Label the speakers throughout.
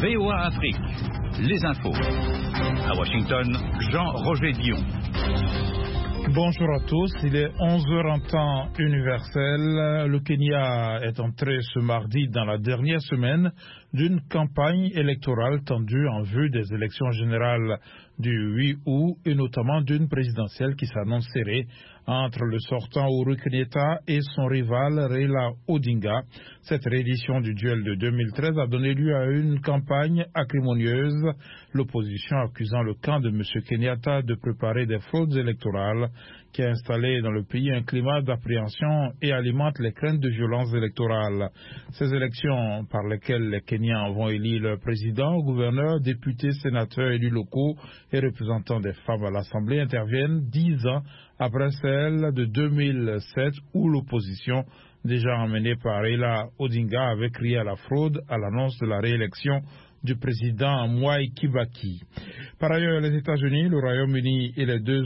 Speaker 1: VOA Afrique, les infos. À Washington, Jean-Roger Dion.
Speaker 2: Bonjour à tous, il est 11h en temps universel. Le Kenya est entré ce mardi dans la dernière semaine d'une campagne électorale tendue en vue des élections générales du 8 août et notamment d'une présidentielle qui s'annonce serrée entre le sortant Uhuru Kenyatta et son rival Raila Odinga. Cette réédition du duel de 2013 a donné lieu à une campagne acrimonieuse, l'opposition accusant le camp de M. Kenyatta de préparer des fraudes électorales qui a installé dans le pays un climat d'appréhension et alimente les craintes de violences électorales. Ces élections par lesquelles les Kenyans vont élire leur président, gouverneurs, députés, sénateurs, élus locaux et représentants des femmes à l'Assemblée interviennent 10 ans après celle de 2007 où l'opposition, déjà emmenée par Raila Odinga, avait crié à la fraude à l'annonce de la réélection du président Mwai Kibaki. Par ailleurs, les États-Unis, le Royaume-Uni et les deux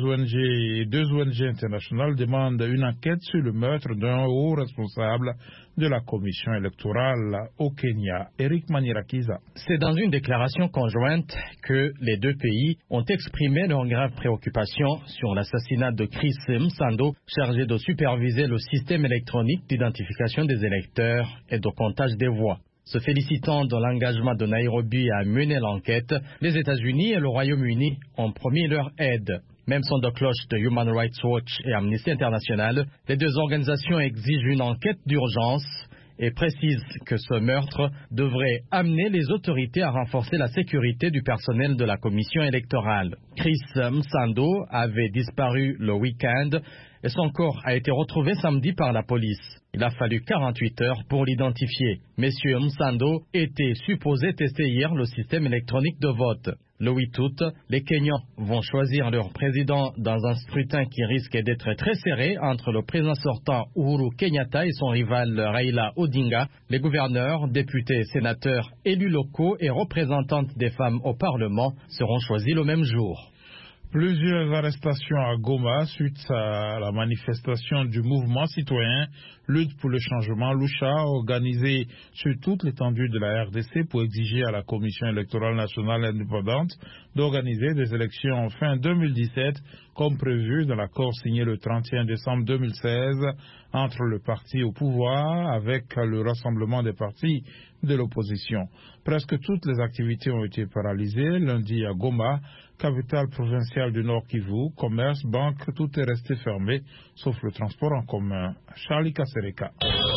Speaker 2: ONG internationales demandent une enquête sur le meurtre d'un haut responsable de la commission électorale au Kenya. Eric Manirakiza.
Speaker 3: C'est dans une déclaration conjointe que les deux pays ont exprimé leur grave préoccupation sur l'assassinat de Chris Msando, chargé de superviser le système électronique d'identification des électeurs et de comptage des voix. Se félicitant de l'engagement de Nairobi à mener l'enquête, les États-Unis et le Royaume-Uni ont promis leur aide. Même son de cloche de Human Rights Watch et Amnesty International, les deux organisations exigent une enquête d'urgence et précisent que ce meurtre devrait amener les autorités à renforcer la sécurité du personnel de la commission électorale. Chris Msando avait disparu le week-end et son corps a été retrouvé samedi par la police. Il a fallu 48 heures pour l'identifier. Monsieur Msando était supposé tester hier le système électronique de vote. Le 8 août, les Kenyans vont choisir leur président dans un scrutin qui risque d'être très serré entre le président sortant Uhuru Kenyatta et son rival Raila Odinga. Les gouverneurs, députés, sénateurs, élus locaux et représentantes des femmes au Parlement seront choisis le même jour.
Speaker 2: Plusieurs arrestations à Goma suite à la manifestation du mouvement citoyen Lutte pour le changement Lucha, organisé sur toute l'étendue de la RDC pour exiger à la Commission électorale nationale indépendante d'organiser des élections fin 2017 comme prévu dans l'accord signé le 31 décembre 2016 entre le parti au pouvoir avec le rassemblement des partis de l'opposition. Presque toutes les activités ont été paralysées lundi à Goma, capitale provinciale du Nord Kivu, commerce, banque, tout est resté fermé, sauf le transport en commun. Charlie Kasereka.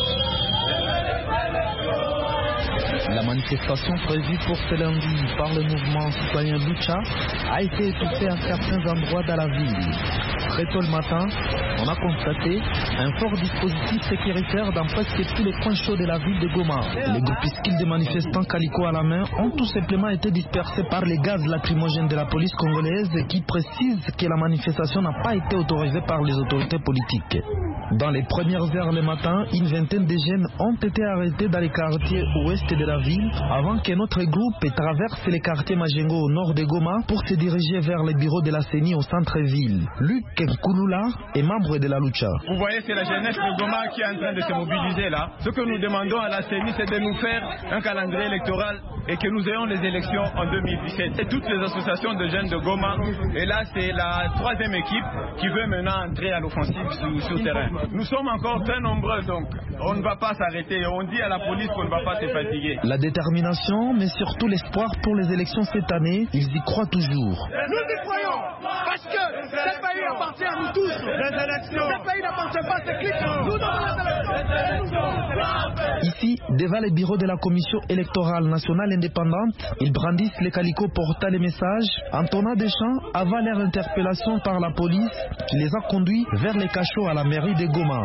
Speaker 4: La manifestation prévue pour ce lundi par le mouvement citoyen Lucha a été étouffée à certains endroits de la ville. Très tôt le matin, on a constaté un fort dispositif sécuritaire dans presque tous les points chauds de la ville de Goma. Les groupuscules de manifestants calico à la main ont tout simplement été dispersés par les gaz lacrymogènes de la police congolaise qui précise que la manifestation n'a pas été autorisée par les autorités politiques. Dans les premières heures le matin, une vingtaine de jeunes ont été arrêtés dans les quartiers ouest de la ville avant que notre groupe traverse les quartiers Majengo au nord de Goma pour se diriger vers les bureaux de la CENI au centre-ville. Luc Nkulula est membre de la Lucha.
Speaker 5: Vous voyez, c'est la jeunesse de Goma qui est en train de se mobiliser là. Ce que nous demandons à la CENI, c'est de nous faire un calendrier électoral et que nous ayons les élections en 2017. Et toutes les associations de jeunes de Goma, et là c'est la troisième équipe qui veut maintenant entrer à l'offensive sur terrain. Nous sommes encore très nombreux, donc on ne va pas s'arrêter. On dit à la police qu'on ne va pas se fatiguer.
Speaker 4: La détermination, mais surtout l'espoir pour les élections cette année, ils y croient toujours.
Speaker 6: Nous y croyons, parce que ce pays appartient à nous tous. Les élections. Ce pays n'appartient pas à ces clics. Nous donnons les élections.
Speaker 4: Ici, devant les bureaux de la Commission électorale nationale indépendante, ils brandissent les calicots portant les messages, entonnant des chants avant leur interpellation par la police qui les a conduits vers les cachots à la mairie de Goma.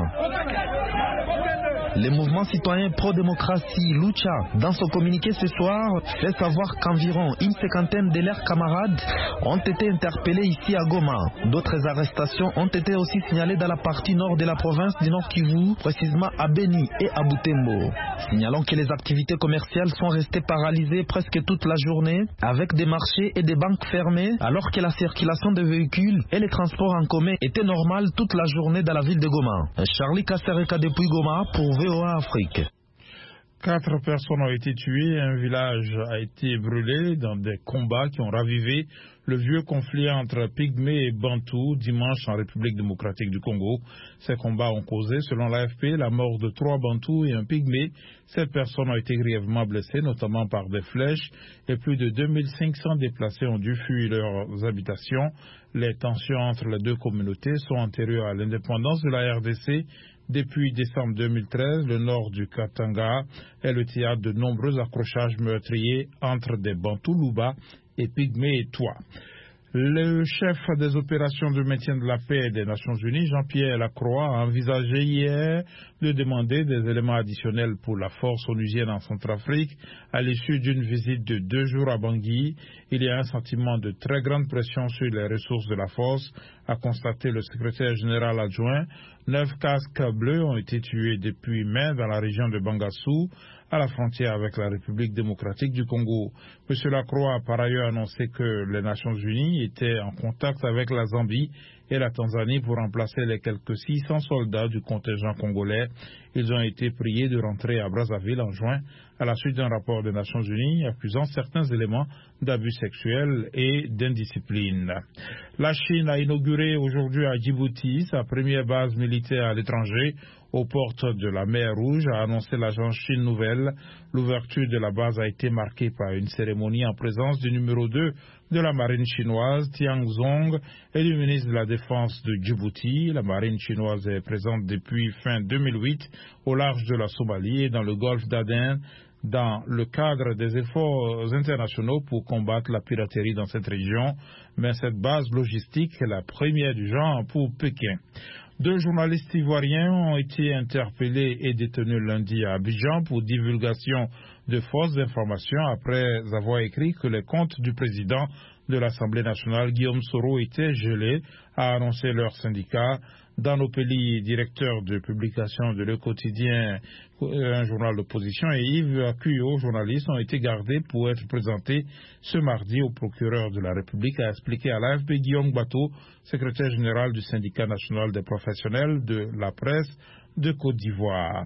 Speaker 4: Le mouvement citoyen pro-démocratie Lucha, dans son communiqué ce soir, fait savoir qu'environ une cinquantaine de leurs camarades ont été interpellés ici à Goma. D'autres arrestations ont été aussi signalées dans la partie nord de la province du Nord Kivu, précisément à Beni et à Butembo. Signalons que les activités commerciales sont restées paralysées presque toute la journée, avec des marchés et des banques fermées, alors que la circulation des véhicules et les transports en commun étaient normales toute la journée dans la ville de Goma. Charlie Kasereka depuis Goma pour VOA Afrique.
Speaker 2: 4 personnes ont été tuées, un village a été brûlé dans des combats qui ont ravivé le vieux conflit entre Pygmées et Bantous dimanche en République démocratique du Congo. Ces combats ont causé, selon l'AFP, la mort de 3 Bantous et un Pygmée. 7 personnes ont été grièvement blessées, notamment par des flèches, et plus de 2500 déplacés ont dû fuir leurs habitations. Les tensions entre les deux communautés sont antérieures à l'indépendance de la RDC. Depuis décembre 2013, le nord du Katanga est le théâtre de nombreux accrochages meurtriers entre des Bantous Luba et Pygmées et Tois. Le chef des opérations de maintien de la paix des Nations Unies, Jean-Pierre Lacroix, a envisagé hier de demander des éléments additionnels pour la force onusienne en Centrafrique à l'issue d'une visite de 2 jours à Bangui. Il y a un sentiment de très grande pression sur les ressources de la force, a constaté le secrétaire général adjoint. 9 casques bleus ont été tués depuis mai dans la région de Bangassou, à la frontière avec la République démocratique du Congo. M. Lacroix a par ailleurs annoncé que les Nations Unies étaient en contact avec la Zambie et la Tanzanie pour remplacer les quelques 600 soldats du contingent congolais. Ils ont été priés de rentrer à Brazzaville en juin à la suite d'un rapport des Nations Unies accusant certains éléments d'abus sexuels et d'indiscipline. La Chine a inauguré aujourd'hui à Djibouti sa première base militaire à l'étranger aux portes de la mer Rouge, a annoncé l'agence Chine Nouvelle. L'ouverture de la base a été marquée par une cérémonie en présence du numéro 2 de la marine chinoise, Tian Zhong, et du ministre de la Défense de Djibouti. La marine chinoise est présente depuis fin 2008 au large de la Somalie et dans le golfe d'Aden, dans le cadre des efforts internationaux pour combattre la piraterie dans cette région. Mais cette base logistique est la première du genre pour Pékin. 2 journalistes ivoiriens ont été interpellés et détenus lundi à Abidjan pour divulgation de fausses informations après avoir écrit que les comptes du président de l'Assemblée nationale, Guillaume Soro, étaient gelés, a annoncé leur syndicat. Dan Opeli, directeur de publication de Le Quotidien, un journal d'opposition, et Yves Akuyo, journaliste, ont été gardés pour être présentés ce mardi au procureur de la République, a expliqué à l'AFP Guillaume Bateau, secrétaire général du syndicat national des professionnels de la presse de Côte d'Ivoire.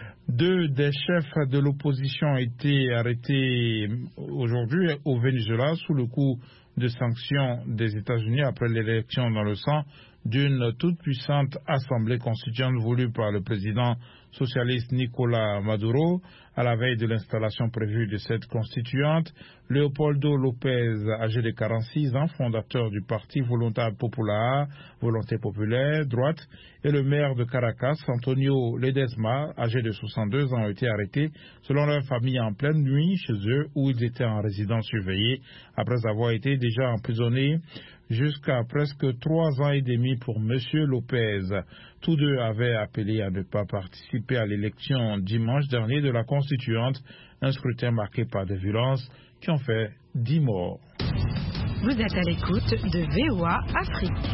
Speaker 2: 2 des chefs de l'opposition ont été arrêtés aujourd'hui au Venezuela sous le coup de sanctions des États-Unis après l'élection dans le sang d'une toute-puissante assemblée constituante voulue par le président socialiste Nicolás Maduro. À la veille de l'installation prévue de cette constituante, Leopoldo López, âgé de 46 ans, fondateur du parti Voluntad Popular, Volonté populaire, droite, et le maire de Caracas, Antonio Ledesma, âgé de 62 ans, ont été arrêtés selon leur famille en pleine nuit chez eux où ils étaient en résidence surveillée après avoir été déjà emprisonnés jusqu'à presque 3 ans et demi pour M. Lopez. Tous 2 avaient appelé à ne pas participer à l'élection dimanche dernier de la Constituante, un scrutin marqué par des violences qui ont fait 10 morts.
Speaker 7: Vous êtes à l'écoute de VOA Afrique.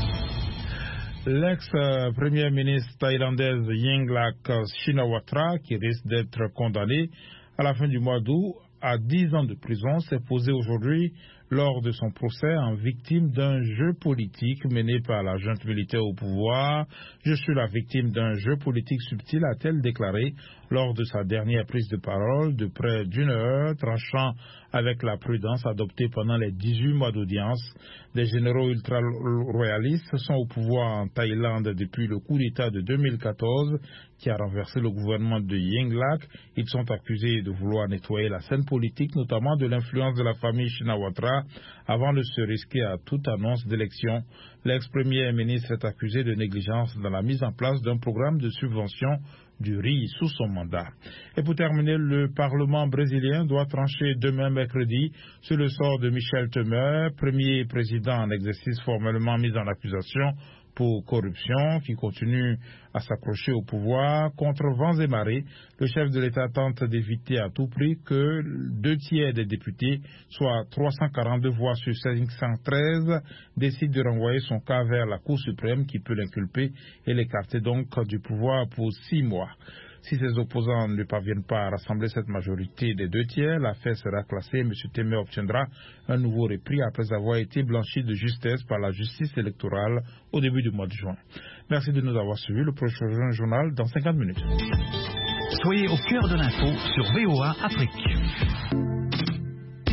Speaker 2: L'ex-première ministre thaïlandaise Yingluck Shinawatra, qui risque d'être condamnée à la fin du mois d'août à 10 ans de prison, s'est posée aujourd'hui lors de son procès en victime d'un jeu politique mené par la junte militaire au pouvoir. Je suis la victime d'un jeu politique subtil, a-t-elle déclaré lors de sa dernière prise de parole de près d'1 heure, tranchant avec la prudence adoptée pendant les 18 mois d'audience. Les généraux ultra-royalistes sont au pouvoir en Thaïlande depuis le coup d'État de 2014 qui a renversé le gouvernement de Yingluck. Ils sont accusés de vouloir nettoyer la scène politique, notamment de l'influence de la famille Shinawatra, avant de se risquer à toute annonce d'élection. L'ex-premier ministre est accusé de négligence dans la mise en place d'un programme de subvention du riz sous son mandat. Et pour terminer, le Parlement brésilien doit trancher demain mercredi sur le sort de Michel Temer, premier président en exercice formellement mis en accusation pour corruption, qui continue à s'accrocher au pouvoir. Contre vents et marées, le chef de l'État tente d'éviter à tout prix que 2/3 des députés, soit 342 voix sur 513, décident de renvoyer son cas vers la Cour suprême qui peut l'inculper et l'écarter donc du pouvoir pour 6 mois. Si ses opposants ne parviennent pas à rassembler cette majorité des 2/3, l'affaire sera classée et M. Temer obtiendra un nouveau repris après avoir été blanchi de justesse par la justice électorale au début du mois de juin. Merci de nous avoir suivis. Le prochain journal dans 50 minutes.
Speaker 1: Soyez au cœur de l'info sur VOA Afrique.